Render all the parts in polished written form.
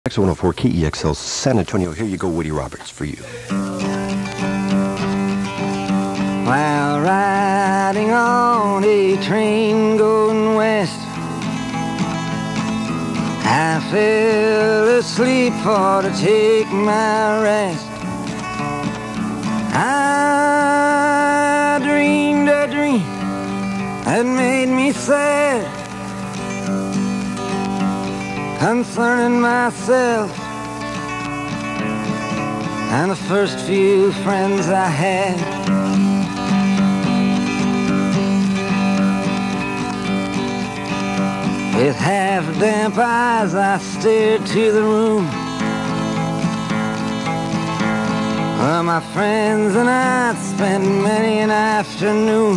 X104 KEXL San Antonio. Here you go, Woody Roberts, for you. While riding on a train going west, I fell asleep for to take my rest. I dreamed a dream that made me sad concerning myself and the first few friends I had. With half-damp eyes I stared to the room where my friends and I'd spent many an afternoon.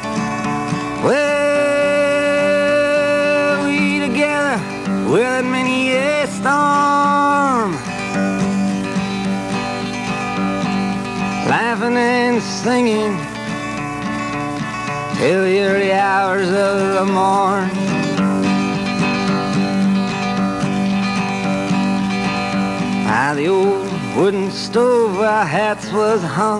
Well, we together weathered many a storm, laughing and singing till the early hours of the morn. By the old wooden stove our hats was hung,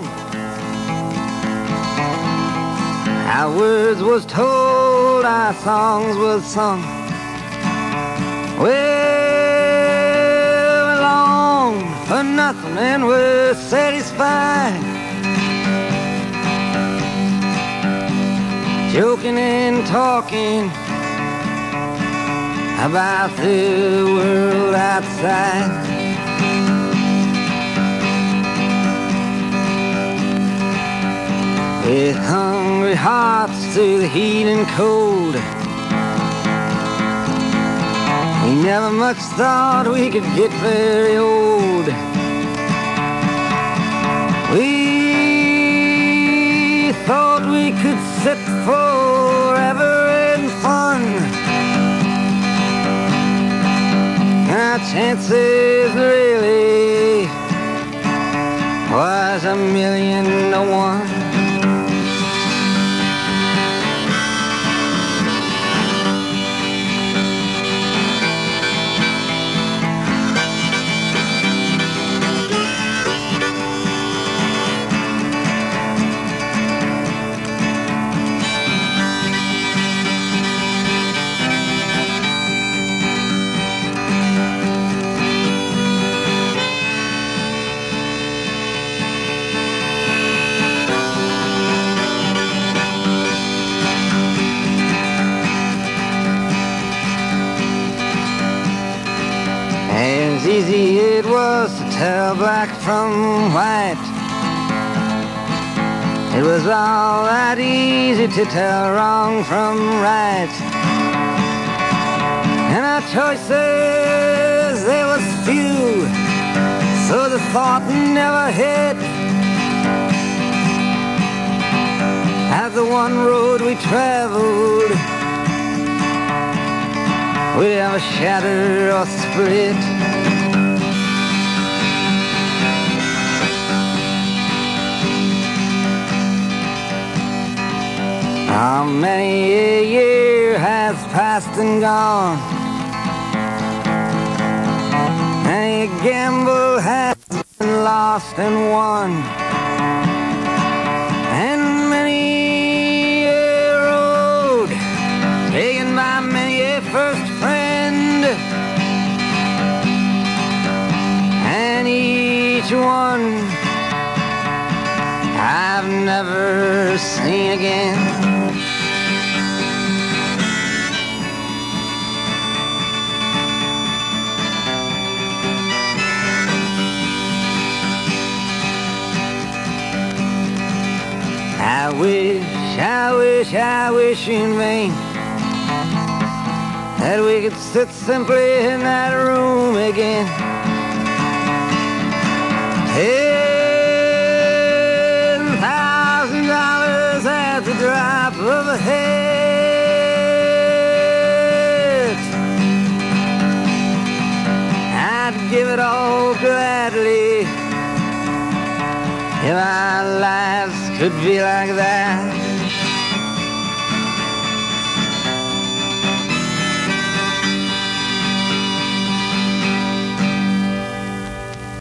our words was told, our songs was sung. Well, we longed for nothing and were satisfied, joking and talking about the world outside. With hungry hearts through the heat and cold, we never much thought we could get very old. We thought we could sit forever in fun, and our chances really was 1,000,000 to 1. As easy it was to tell black from white, it was all that easy to tell wrong from right. And our choices, they was few, so the thought never hit at the one road we traveled we'd ever shatter or split. How many a year has passed and gone, many a gamble has been lost and won, and many a road taken by many a first friend, and each one I've never seen again. I wish in vain that we could sit simply in that room again. $10,000 at the drop of a hat, I'd give it all gladly if our lives could be like that.